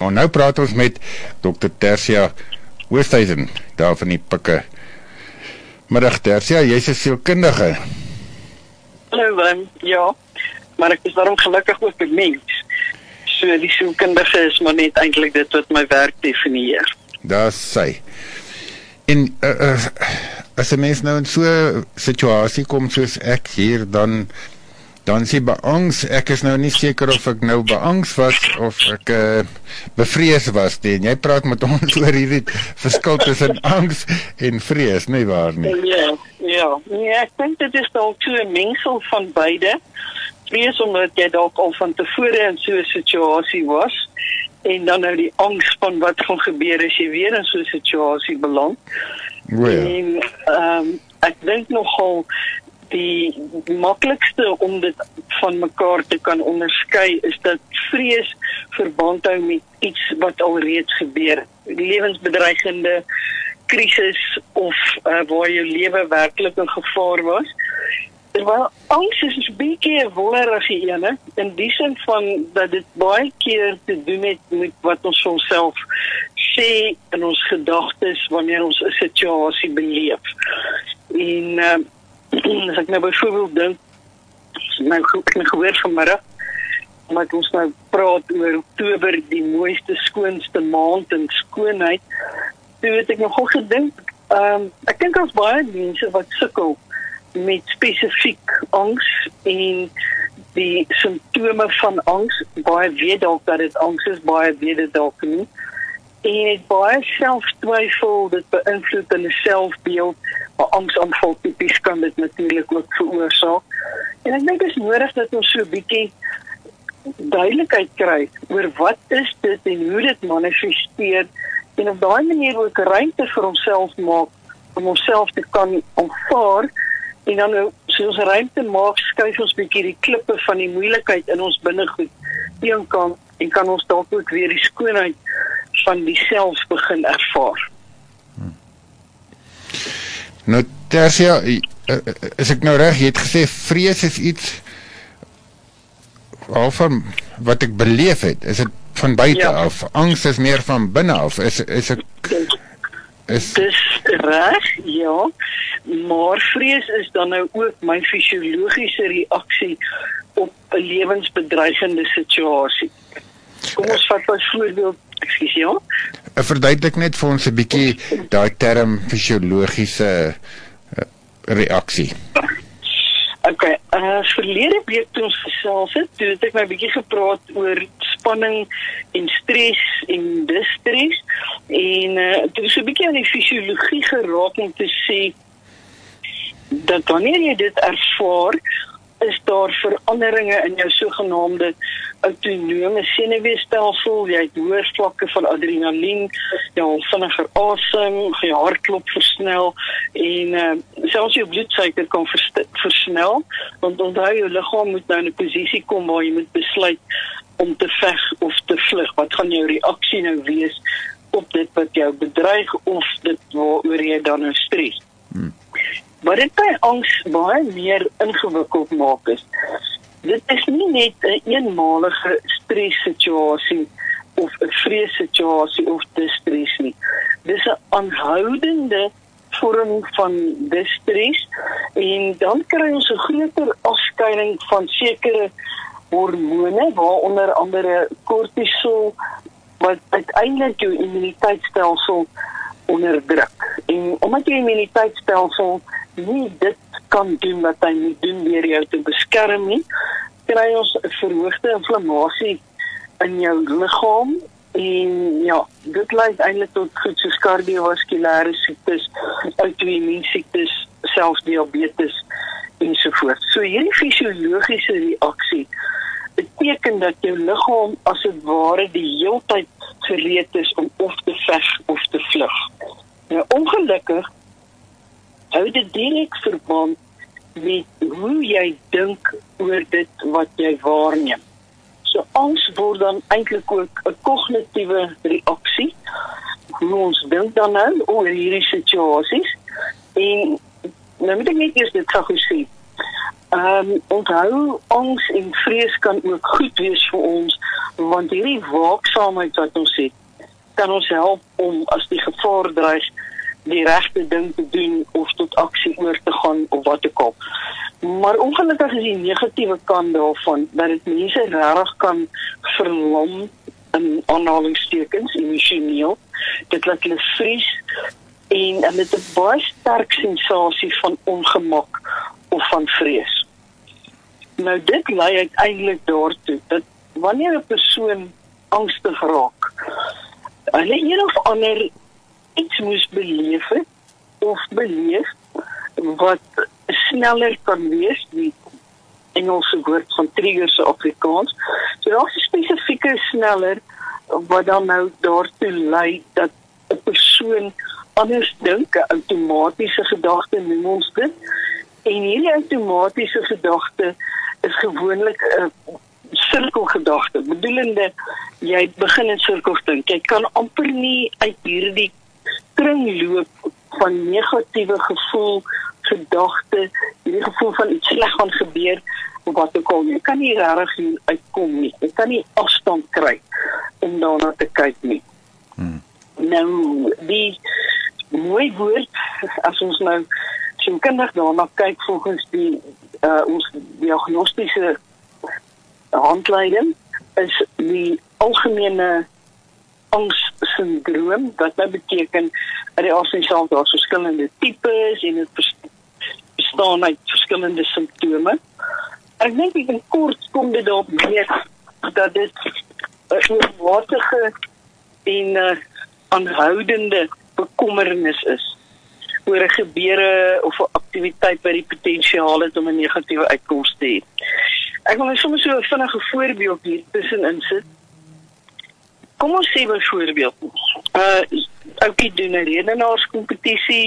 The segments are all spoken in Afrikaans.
Nou praat ons met Dr. Tersia Oosthuizen, daar van die Pikke. Middag Tersia, jy's 'n sielkundige. Hallo, ja, maar ek is daarom gelukkig ook 'n mens. So die sielkundige is maar net eintlik dit wat my werk definieer. Daar's sy. En as 'n mens nou in so 'n situasie kom soos ek hier, dan is jy beangs. Ek is nou nie seker of ek nou beangs was of ek bevrees was nie. En jy praat met ons oor hierdie verskil tussen angs en vrees, nie waar nie? Ja, ek dink dit is dalk so 'n mengsel van beide. Vrees omdat jy dalk al van tevore in so 'n situasie was, en dan nou die angs van wat gaan gebeur as jy weer in so 'n situasie beland. En ek dink nogal die maklikste om dit van mekaar te kan onderskei is dat vrees verband hou met iets wat alreeds gebeur. Lewensbedreigende krisis of waar jou lewe werklik in gevaar was. Terwyl angs is 'n bietjie 'n wollerige ene, in die sin van dat dit baie keer te doen het met wat ons vir onsself sê in ons gedagtes wanneer ons 'n situasie beleef. En as ek nou byvoorbeeld dink, ek het gehoor vanmiddag, omdat ons nou praat oor Oktober, die mooiste, skoonste maand in skoonheid, toe het ek nogal gedink, ek dink ons baie mense wat sukkel met spesifiek angs en die simptome van angs, baie weet dalk dat dit angs is, baie weet dit dalk nie, en het baie selftwyfel, dit beïnvloed in 'n selfbeeld, maar angsaanval tipies kan dit natuurlik ook veroorsaak. En ek dink dit is nodig dat ons so 'n bietjie duidelikheid kry oor wat is dit en hoe dit manifesteer, en op daai manier ook ruimte vir onsself maak om onsself te kan aanvaar, en dan nou, so ons ruimte maak, skuif ons bietjie die klippe van die moeilikheid in ons binnegoed een kant, en kan ons dalk ook weer die skoonheid van die self begin ervaar. Nou Tersia, is ek nou reg, jy het gesê vrees is iets van wat ek beleef het, is dit van buite af, angs is meer van binne af, Dis reg, ja, maar vrees is dan nou ook my fisiologiese reaksie op 'n lewensbedreigende situasie. Kom ons vat as voorbeeld, verduidelik net vir ons 'n bietjie daai term fisiologiese reaksie. Okay, verlede week toe ons gesels het, toe het ek my bietjie gepraat oor spanning en stres en distress, en toe is 'n bietjie aan die fisiologie geraak om te sê dat wanneer jy dit ervaar, is daar veranderinge in jou sogenaamde autonome senuweestelsel, jy het hoër vlakke van adrenalien, jy vinniger asem, jy hartklop versnel, en selfs jou bloedsuiker kan versnel, want onthou jou liggaam moet nou in 'n posisie kom waar jy moet besluit om te veg of te vlug. Wat gaan jou reaksie nou wees op dit wat jou bedreig of dit waaroor jy dan nou stres? Maar dit by angs baie meer ingewikkeld maak is, dit is nie net 'n eenmalige stressituasie of 'n vreessituasie of distress nie. Dis 'n aanhoudende vorm van distress, en dan kry ons 'n groter afskeiding van sekere hormone, waaronder andere kortisol, wat uiteindelik jou immuniteitstelsel onderdruk. En omdat jou immuniteitstelsel nie dit kan doen wat hy moet doen deur jou te beskerm nie, kry ons 'n verhoogde inflammasie in jou liggaam, en ja, dit lei eintlik tot goed soos kardiovaskulêre siektes, auto-immuunsiektes, selfs diabetes ensovoorts. So hierdie fisiologiese reaksie beteken dat jou liggaam as het ware die heeltyd gereed is om of te veg of te vlug. Nou ongelukkig hou dit direk verband met hoe jy dink oor dit wat jy waarneem. So angs word dan eintlik ook 'n kognitiewe reaksie, hoe ons dink dan nou oor hierdie situasies, en nou moet ek net eers dit gou sê. Onthou, angs en vrees kan ook goed wees vir ons want hierdie waaksaamheid wat ons het, kan ons help om as die gevaar dreig, die regte ding te doen of tot aksie oor te gaan of wat ook al. Maar ongelukkig is die negatiewe kant daarvan dat dit mense regtig kan verlam in aanhalingstekens emosioneel. Dit laat hulle vries en dit is 'n baie sterk sensasie van ongemak of van vrees. Nou dit lei uiteindelik daartoe dat wanneer 'n persoon angstig raak, hulle een of ander iets moes beleef het of beleef wat sneller kan wees, die Engelse woord van triggers in Afrikaans. So daar is 'n spesifieke sneller wat dan nou daartoe lei dat 'n persoon anders dink, 'n outomatiese gedagte noem ons dit. En hierdie outomatiese gedagte is gewoonlik 'n sirkelgedagte, bedoelende jy begin in sirkels dink. Jy kan amper nie uit hierdie kringloop van negatiewe gevoel, gedagte, hierdie gevoel van iets sleg gaan gebeur, of wat ook al, jy kan nie regtig hier uitkom nie. Jy kan nie afstand kry om daarna te kyk nie. Nou, die mooi woord, as ons nou sielkundig daarna kyk volgens die ons diagnostiese handleiding, is die algemene angssindroom, wat nou beteken dat die aard daar verskillende tipes en dit bestaan uit verskillende simptome. Ek dink in kort kom dit daarop neer dat dit 'n oormatige en aanhoudende bekommernis is oor 'n gebeure of 'n aktiwiteit wat die potensiaal het om 'n negatiewe uitkoms te hê. Ek wil soms so 'n vinnige voorbeeld hier tussenin sit. Kom ons sê byvoorbeeld, oukie doen 'n redenaarskompetisie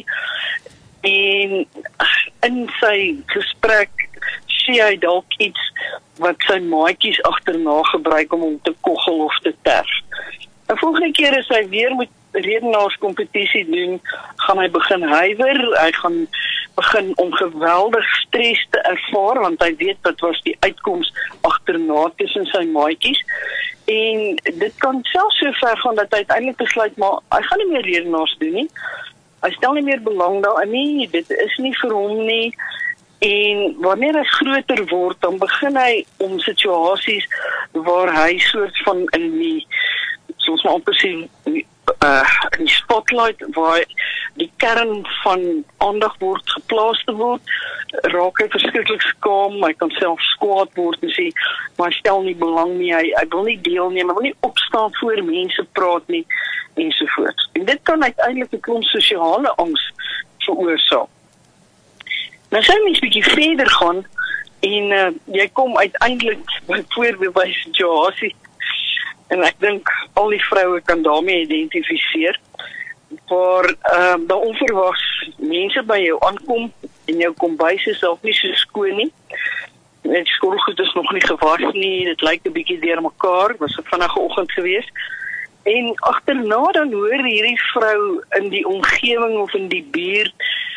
en in sy gesprek sê hy dalk iets wat sy maatjies agterna gebruik om hom te koggel of te terg. 'n Volgende keer as hy weer moet redenaarskompetisie doen, gaan hy begin huiwer, hy gaan begin om geweldig stres te ervaar, want hy weet wat was die uitkoms agterna tussen sy maatjies. En dit kan selfs so ver gaan dat hy uiteindelik besluit, maar hy gaan nie meer redenaars doen nie. Hy stel nie meer belang daarin nie, dit is nie vir hom nie. En wanneer hy groter word, dan begin hy om situasies waar hy soort van in die, soos maar amper sê, in die spotlight, waar die kern van aandag word geplaas te word, raak hy verskriklik skaam, hy kan self kwaad word en sê, maar hy stel nie belang nie, hy wil nie deelneem, hy wil nie opstaan voor mense praat nie, ensovoorts. En dit kan uiteindelik 'n klomp sosiale angs veroorsaak. Nou sou mens bietjie verder gaan, en jy kom uiteindelik byvoorbeeld by 'n situasie, en ek dink al die vroue kan daarmee identifiseer, waar daar onverwags mense by jou aankom, en jou kombuis is dalk nie so skoon nie, die skottelgoed is nog nie gewas nie, dit lyk 'n bietjie deurmekaar, was 'n vinnige oggend geweest, en agterna dan hoor hierdie vrou in die omgewing of in die buurt,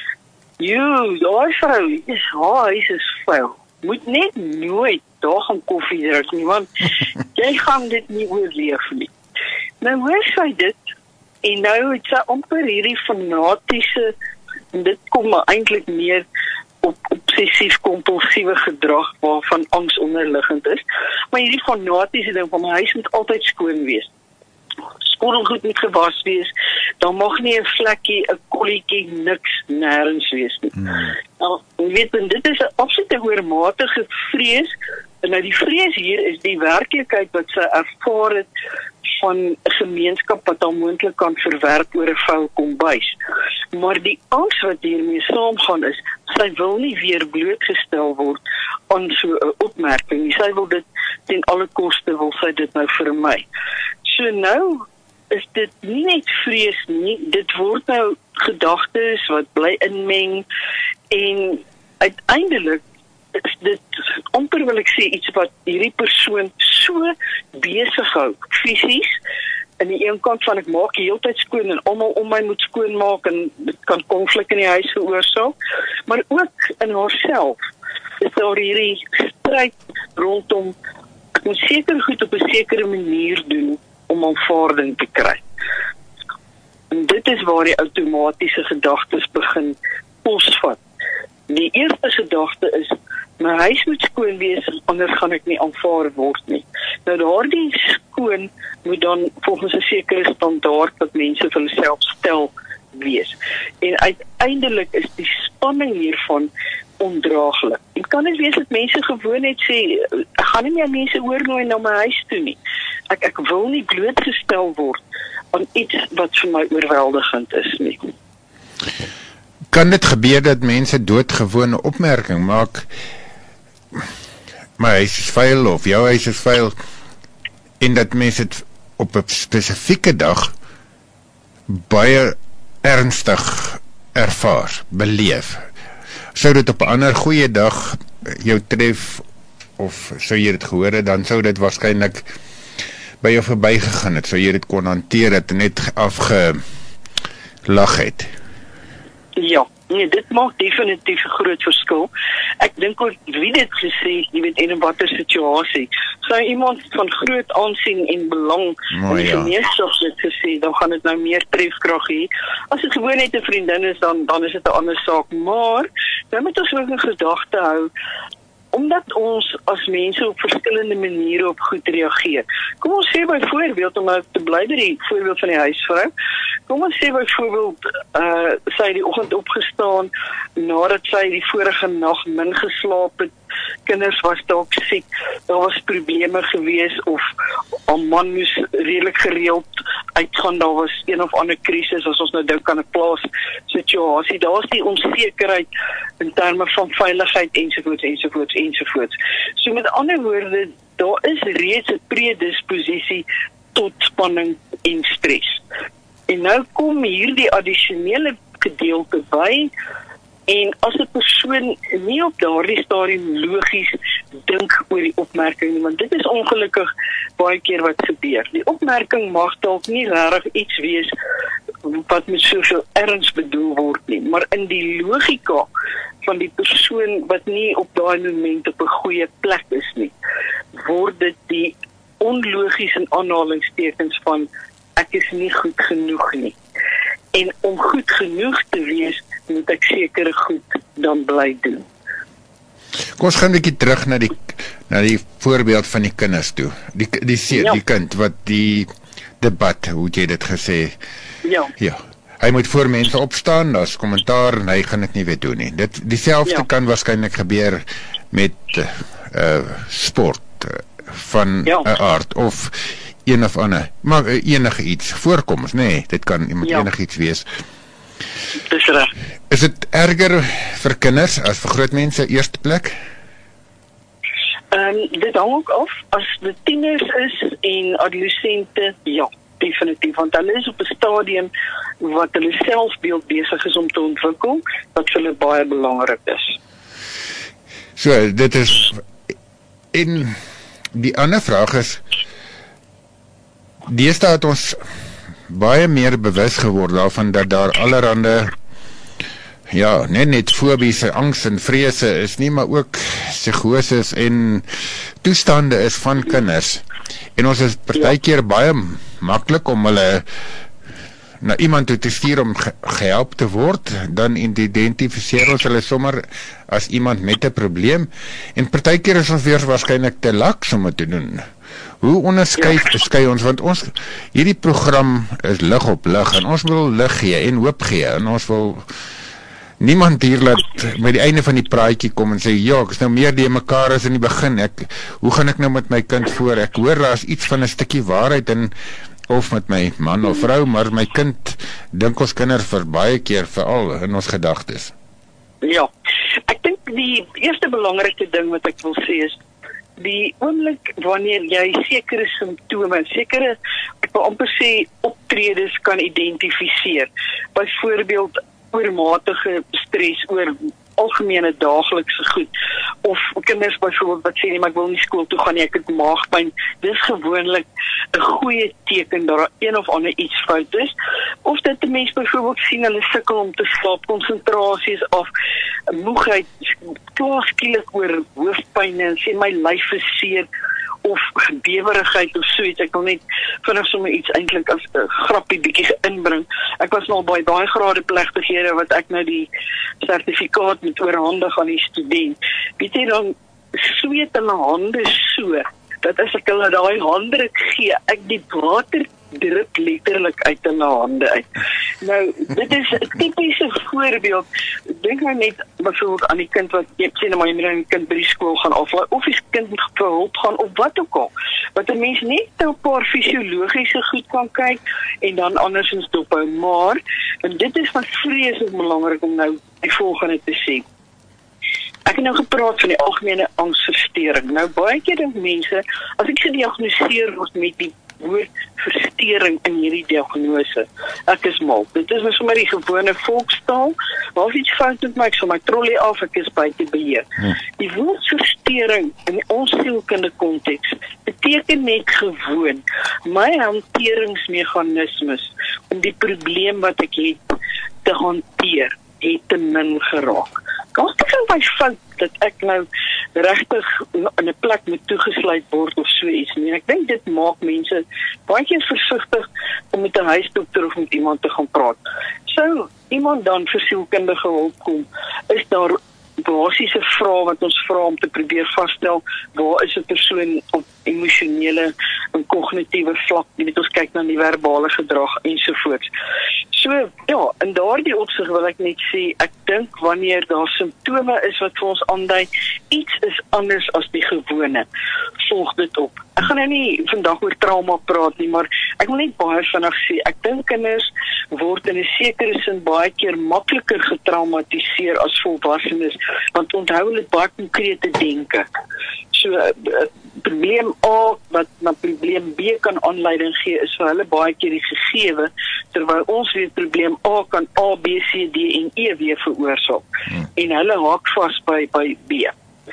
daai vrou, haar huis is vuil, moet net nooit daar gaan koffie drink nie, want jy gaan dit nie oorleef nie. Nou hoor sy dit, en nou het sy amper hierdie fanatiese, en dit kom maar eintlik meer op obsessief-kompulsiewe gedrag, waarvan angs onderliggend is, maar hierdie fanatiese ding van my huis moet altyd skoon wees. Skottelgoed moet gewas wees, dan mag nie 'n vlekkie, 'n kolletjie, niks, nêrens wees nie. Nou, jy weet, en dit is 'n absolute oormatige vrees, en nou die vrees hier is die werklikheid wat sy ervaar het van 'n gemeenskap wat al moontlik kan verwerk oor 'n vuil kombuis. Maar die angs wat hiermee saamgaan is, sy wil nie weer blootgestel word aan so 'n opmerking nie. Sy wil dit ten alle koste, wil sy dit nou vermy. So nou is dit nie net vrees nie, dit word nou gedagtes wat bly inmeng, en uiteindelik is dit amper wil ek sê iets wat hierdie persoon so besig hou, fisies, aan die een kant van ek maak die hele tyd skoon en almal om my moet skoonmaak en dit kan konflik in die huis veroorsaak, maar ook in haarself is daar hierdie stryd rondom Ek moet seker goed op 'n sekere manier doen om aanvaarding te kry. En dit is waar die outomatiese gedagtes begin posvat. Die eerste gedagte is, my huis moet skoon wees, anders gaan ek nie aanvaar word nie. Nou daardie skoon moet dan volgens 'n sekere standaard wat mense vir hulself stel wees. En uiteindelik is die spanning hiervan ondraaglik. En kan dit wees dat mense gewoon net sê, ek gaan nie meer mense oornooi na my huis toe nie. Ek wil nie blootgestel word aan iets wat vir my oorweldigend is nie. Kan dit gebeur dat mense doodgewone opmerking maak, my huis is vuil of jou huis is vuil, en dat mense dit op 'n spesifieke dag baie ernstig ervaar, beleef? Sou dit op 'n ander goeie dag jou tref, of sou jy dit gehoor het, dan sou dit waarskynlik by jou verbygegaan het, sou jy dit kon hanteer het en net afgelag het? Ja, nee, dit maak definitief 'n groot verskil. Ek dink ook, wie dit gesê, jy weet, in 'n watter situasie, sou iemand van groot aansien en belang in die gemeenskap dit gesê, dan gaan dit nou meer trefkrag hê. As dit gewoon net 'n vriendin is, dan is dit 'n ander saak, maar nou moet ons ook 'n gedagte hou, omdat ons as mense op verskillende maniere op goed reageer. Kom ons sê byvoorbeeld, om nou te bly by die voorbeeld van die huisvrou, kom ons sê byvoorbeeld, sy het die oggend opgestaan, nadat sy die vorige nag min geslaap het, kinders was dalk siek, daar was probleme gewees, of 'n man moes redelik gereeld uitgaan, daar was een of ander krisis, as ons nou dink aan 'n plaas situasie, daar is die onsekerheid in terme van veiligheid, ensovoorts. So met ander woorde, daar is reeds 'n predisposisie tot spanning en stres. En nou kom hierdie addisionele gedeelte by, en as 'n persoon nie op daardie stadium logies dink oor die opmerking nie, want dit is ongelukkig baie keer wat gebeur. Die opmerking mag dalk nie regtig iets wees wat met soveel erns bedoel word nie, maar in die logika van die persoon wat nie op daai moment op 'n goeie plek is nie, word dit die onlogies in aanhalingstekens van ek is nie goed genoeg nie. En om goed genoeg te wees, moet ek sekere goed dan bly doen. Kom ons gaan 'n bietjie terug na die voorbeeld van die kinders toe. Die kind wat die debat, hoe het jy dit gesê? Ja. Hy moet voor mense opstaan, daar's kommentaar en hy gaan dit nie weer doen nie. Dieselfde kan waarskynlik gebeur met sport van 'n aard of een of ander, maar enige iets voorkoms, nee, dit kan enige iets wees. Dis reg. Is dit erger vir kinders as vir groot mense eerste plek? Dit hang ook af, as dit tieners is en adolessente, ja, definitief, want hulle is op 'n stadium wat hulle selfbeeld besig is om te ontwikkel, wat vir hulle baie belangrik is. So, dit is, en die ander vraag is, deesdae het ons baie meer bewus geword daarvan dat daar allerhande, ja, net fobiese angs en vrese is nie, maar ook psigoses en toestande is van kinders. En ons is partykeer baie maklik om hulle na iemand toe te stuur om gehelp te word, dan identifiseer ons hulle sommer as iemand met 'n probleem, en partykeer is ons weer waarskynlik te laks om dit te doen. Hoe onderskei ons, want hierdie program is lig op lig, en ons wil lig gee en hoop gee, en ons wil niemand hier laat by die einde van die praatjie kom en sê, ja, ek is nou meer die mekaar as in die begin, hoe gaan ek nou met my kind voor, ek hoor daar is iets van 'n stukkie waarheid in, of met my man of vrou, maar my kind, dink ons kinders vir baie keer, veral in ons gedagtes. Ja, ek dink die eerste belangrike ding wat ek wil sê is, die oomblik wanneer jy sekere simptome, sekere, ek wil amper sê, optredes kan identifiseer, byvoorbeeld oormatige stres oor algemene daaglikse goed, of kinders byvoorbeeld wat sê, nee, maar ek wil nie skool toe gaan nie, ek het maagpyn, dis gewoonlik 'n goeie teken dat daar een of ander iets fout is, of dat 'n mens byvoorbeeld sien hulle sukkel om te slaap, konsentrasies af, moegheid, klaar skielik oor hoofpyn en sê my lyf is seer, of bewerigheid of so iets. Ek wil net vinnig sommer iets eintlik as 'n grappie bietjie inbring. Ek was nou by daai grade plegtighede wat ek nou die sertifikaat moet oorhandig aan die student. Weet jy, dan sweet hulle hande so, dat as ek hulle daai handdruk gee, ek die water drup letterlik uit hulle hande uit. Nou, dit is 'n tipiese voorbeeld. Dink nou net byvoorbeeld aan die kind wat jy sê nou maar jy moet 'n kind by die skool gaan aflaai, of die kind moet vir hulp gaan of wat ook al. Wat 'n mens net na 'n paar fisiologiese goed kan kyk en dan andersins dophou. Maar en dit is wat vreeslik belangrik om nou die volgende te sê. Ek het nou gepraat van die algemene angsversteuring. Nou baie keer dink mense, as ek gediagnoseer word met die woord versteuring in hierdie diagnose, ek is mal. Dit is nou sommer die gewone volkstaal. Maar as iets fout met my, ek sal my trollie af, ek is buite beheer. Die woord versteuring in ons sielkundige konteks beteken net gewoon my hanteringsmeganismes om die probleem wat ek het te hanteer, het te min geraak. Kan dit van my fout dat ek nou regtig in 'n plek moet toegesluit word of so iets nie. Ek dink dit maak mense baie keer versigtig om met 'n huisdokter of met iemand te gaan praat. Sou iemand dan vir sielkundige hulp kom, is daar basiese vrae wat ons vra om te probeer vasstel waar is 'n persoon op emosionele en kognitiewe vlak, jy weet ons kyk na die verbale gedrag ensovoorts. So ja, in daardie opsig wil ek net sê, ek dink wanneer daar simptome is wat vir ons aandui, iets is anders as die gewone, volg dit op. Ek gaan nou nie vandag oor trauma praat nie, maar ek wil net baie vinnig sê, ek dink kinders word in 'n sekere sin baie keer makliker getraumatiseer as volwassenes, want onthou hulle baie konkrete denke. So, probleem A wat na probleem B kan aanleiding gee, is vir hulle baie keer die gegewe, terwyl ons weet probleem A kan A, B, C, D en E weer veroorsaak. En hulle haak vas by B.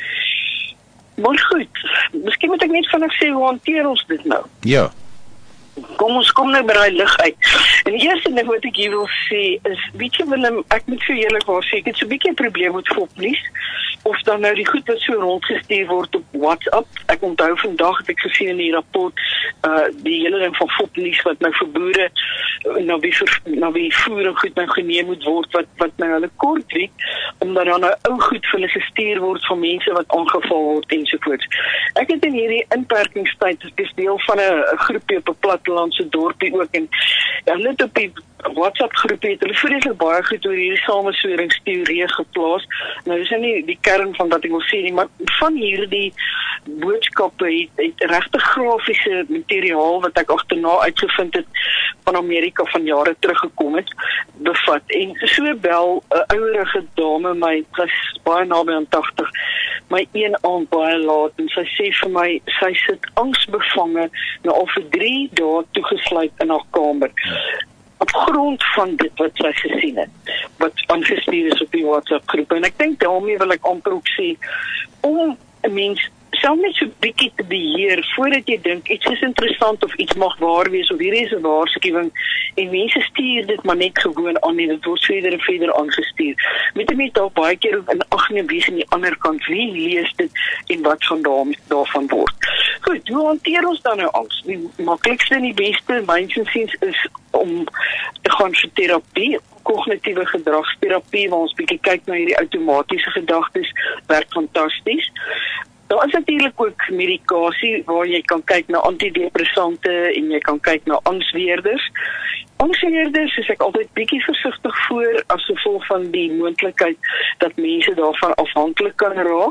Maar goed, miskien moet ek net vinnig sê, hoe hanteer ons dit nou? Ja. Kom nou by daai lig uit. En die eerste ding wat ek hier wil sê is, weet jy Willem, ek moet vir eerlikwaar sê, ek het so 'n bietjie 'n probleem met fopnuus, of dan nou die goed wat so rondgestuur word op WhatsApp. Ek onthou vandag het ek gesien in die rapport, die hele ding van fopnuus wat nou vir boere, na wie voer en goed nou geneem moet word, wat nou hulle kort weet, omdat dan nou ou goed vir hulle gestuur word van mense wat aangeval word ensovoorts. Ek het in hierdie inperkingstyd, ek is deel van 'n groepie op 'n plattelandse dorpie ook, en hulle het op die WhatsApp groepie het hulle vreeslik baie goed oor hierdie samesweringsteorie geplaas. Nou dis nie die kern van wat ek wil sê nie, maar van hierdie boodskappe het regtig grafiese materiaal wat ek agterna uitgevind het van Amerika van jare teruggekom het, bevat. En so bel 'n ouerige dame my, sy's baie naby aan 80, my een aand baie laat, en sy sê vir my, sy sit angsbevange nou al vir 3 dae toegesluit in haar kamer. Op grond van dit wat sy gesien het, wat aangestuur is op die WhatsApp groep. En ek dink daarmee wil ek amper ook sê, om 'n mens self net so bietjie te beheer, voordat jy dink, iets is interessant of iets mag waar wees, of hierdie is 'n waarskuwing, en mense stuur dit maar net gewoon aan, en dit word verder en verder aangestuur. Met die dalk baie keer in ag neem wie aan die ander kant, wie lees dit, en wat gaan daarvan word. Goed, hoe hanteer ons dan nou angs? Die maklikste en die beste, myns insiens, is om te gaan vir terapie, kognitiewe gedragsterapie, waar ons bietjie kyk na hierdie outomatiese gedagtes, werk fantasties. Daar is natuurlik ook medikasie waar jy kan kyk na antidepressante en jy kan kyk na angsweerders. Angsweerders is ek altyd bietjie versigtig voor as gevolg van die moontlikheid dat mense daarvan afhanklik kan raak.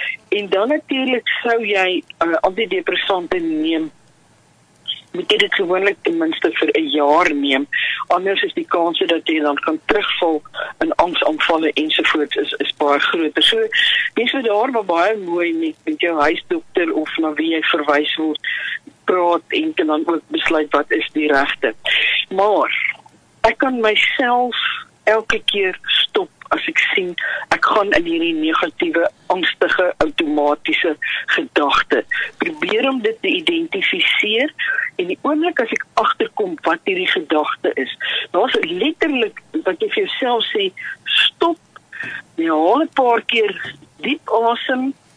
En dan natuurlik sou jy antidepressante neem, moet jy dit gewoonlik ten minste vir 'n jaar neem, anders is die kans dat jy dan kan terugval in angsaanvalle ensovoorts is baie groter. So, mens moet daar maar baie mooi met jou huisdokter of na wie jy verwys word, praat en kan dan ook besluit wat is die regte. Maar, ek kan myself elke keer stop as ek sien, ek gaan in hierdie negatiewe, angstige, outomatiese gedagte. Probeer om dit te identifiseer, en die oomblik as ek agterkom wat hierdie gedagte is, daar's letterlik, wat jy vir jouself sê, stop, jy haal 'n paar keer diep asem,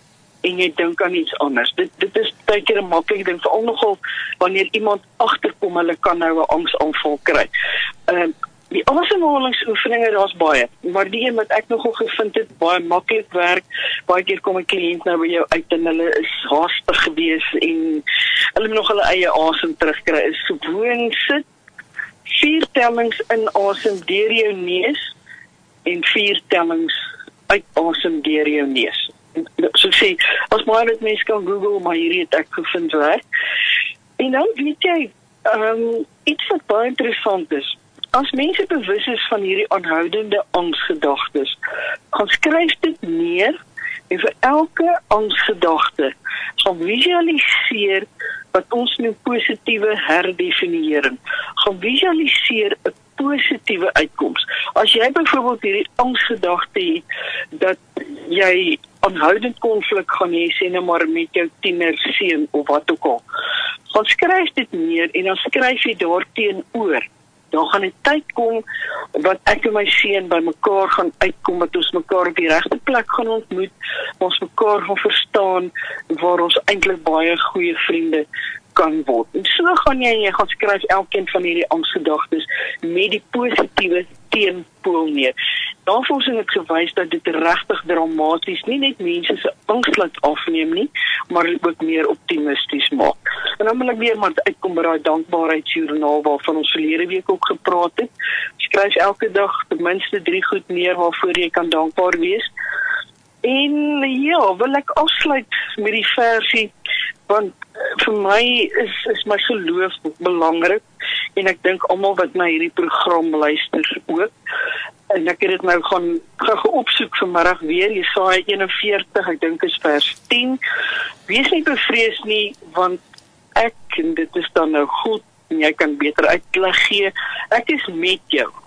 en jy dink aan iets anders. Dit is baie keer 'n maklike ding, veral nogal wanneer iemand agterkom hulle kan nou 'n angsaanval kry. Die asemhalingsoefeninge, daar's baie, maar die een wat ek nogal gevind het, baie maklik werk, baie keer kom 'n kliënt nou by jou uit en hulle is haastig gewees en hulle moet nog hulle eie asem terugkry, is gewoon sit, 4 tellings inasem deur jou neus en 4 tellings uitasem deur jou neus. So ek sê, as maar dit mense kan Google, maar hierdie het ek gevind werk. En dan weet jy, iets wat baie interessant is, as mense bewus is van hierdie aanhoudende angsgedagtes, gaan skryf dit neer en vir elke angsgedagte gaan visualiseer wat ons noem positiewe herdefinering. Gaan visualiseer 'n positiewe uitkoms. As jy byvoorbeeld hierdie angsgedagte het dat jy aanhoudend konflik gaan hê, sê nou maar met jou tienerseun of wat ook al, gaan skryf dit neer en dan skryf jy daarteenoor. Dan gaan 'n tyd kom wat ek en my seun by mekaar gaan uitkom, dat ons mekaar op die regte plek gaan ontmoet, ons mekaar gaan verstaan, waar ons eintlik baie goeie vriende kan word. En so gaan jy gaan skryf elkeen van hierdie angsgedagtes met die positiewe teenpool neer. Navorsing het gewys dat dit regtig dramaties nie net mense se angs laat afneem nie, maar ook meer optimisties maak. En dan wil ek weer maar uitkom by daai dankbaarheidsjoernaal waarvan ons verlede week ook gepraat het. Skryf elke dag ten minste 3 goed neer waarvoor jy kan dankbaar wees. En ja, wil ek afsluit met die versie, want vir my is my geloof belangrik, en ek dink almal wat na hierdie program luister ook, en ek het dit nou gaan opsoek vanmiddag weer, Jesaja 41, ek dink is vers 10, wees nie bevrees nie, want ek, en dit is dan nou God, en jy kan beter uitleg gee, ek is met jou,